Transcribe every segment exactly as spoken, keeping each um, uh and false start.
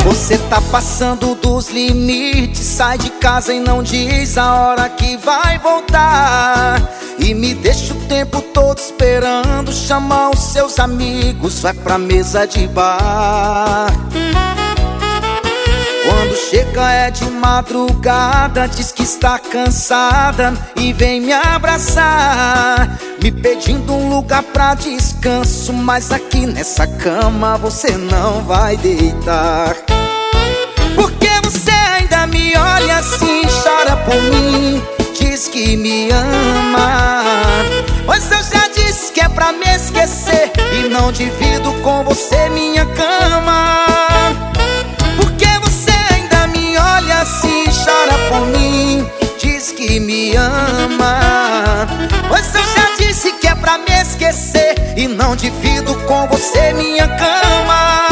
Você tá passando dos limites, sai de casa e não diz a hora que vai voltar. E me deixa o tempo todo esperando, chama os seus amigos, vai pra mesa de bar. Quando chega é de madrugada, diz que está cansada e vem me abraçar, me pedindo um lugar pra descanso, mas aqui nessa cama você não vai deitar. Porque você ainda me olha assim, chora por mim, diz que me ama, pois eu já disse que é pra me esquecer e não divido com você minha cama. Porque você ainda me olha assim, chora por mim, diz que me ama, pois eu já disse que é pra me esquecer e não divido com você minha cama.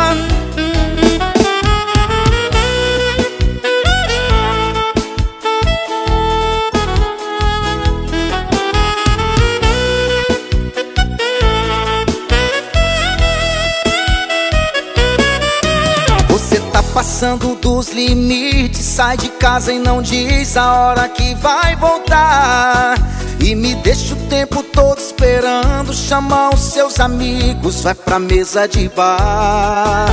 Você tá passando dos limites, sai de casa e não diz a hora que vai voltar. E me deixa o tempo todo esperando, chama os seus amigos, vai pra mesa de bar.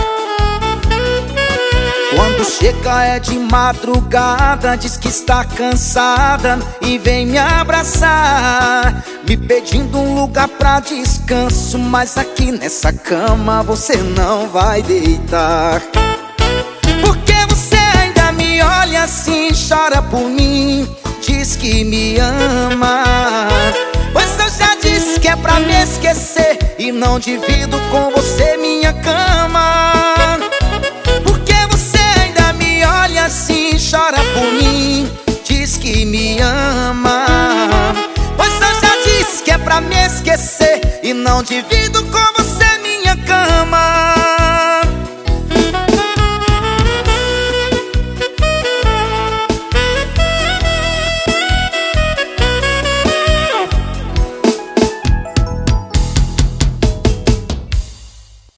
Quando chega é de madrugada, diz que está cansada e vem me abraçar, me pedindo um lugar pra descanso, mas aqui nessa cama você não vai deitar. Porque você ainda me olha assim, chora por mim, diz que me ama, pois eu já disse que é pra me esquecer e não divido com você minha cama. Porque você ainda me olha assim, chora por mim, diz que me ama, pois eu já disse que é pra me esquecer e não divido com você.